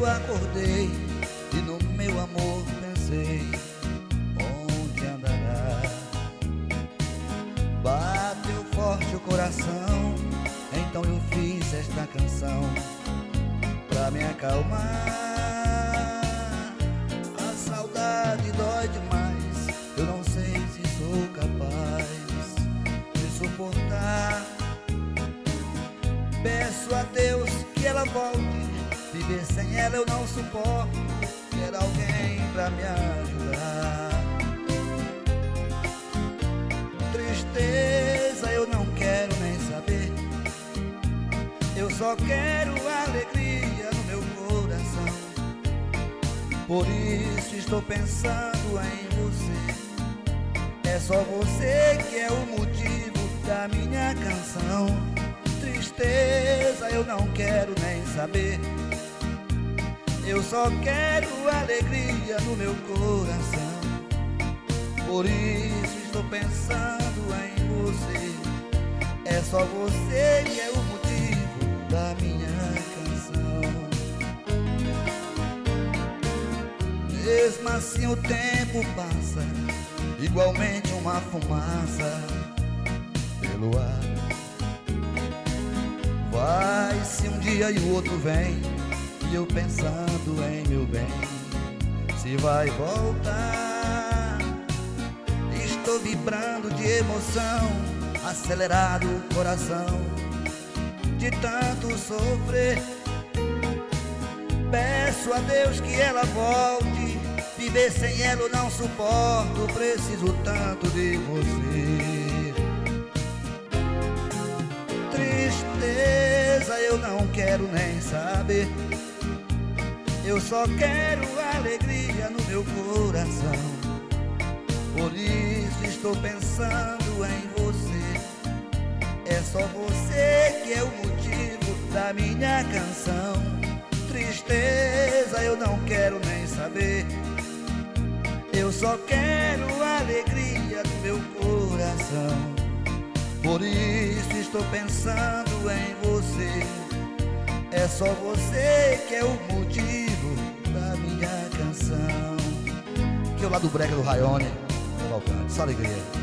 eu acordei e no meu amor pensei, onde andará? Bateu forte o coração, então eu fiz esta canção pra me acalmar. A saudade dói demais, eu não sei se sou capaz de suportar. Peço a Deus que ela volte, viver sem ela eu não suporto. Quero alguém pra me ajudar. Tristeza eu não quero nem saber, eu só quero alegria no meu coração. Por isso estou pensando em você, é só você que é o motivo da minha canção. Tristeza eu não quero nem saber, eu só quero alegria no meu coração. Por isso estou pensando em você, é só você que é o motivo da minha canção. Mesmo assim o tempo passa, igualmente uma fumaça pelo ar. Vai-se um dia e o outro vem, e eu pensando em meu bem, se vai voltar. Estou vibrando de emoção, acelerado o coração, de tanto sofrer. Peço a Deus que ela volte, viver sem ela eu não suporto, preciso tanto de você. Tristeza eu não quero nem saber, eu só quero alegria no meu coração. Por isso estou pensando em você, é só você que é o motivo da minha canção. Tristeza eu não quero nem saber, eu só quero alegria no meu coração. Por isso estou pensando em você, é só você que é o motivo da minha canção. Que é o lado brega do Rayone, Cavalcante, só alegria.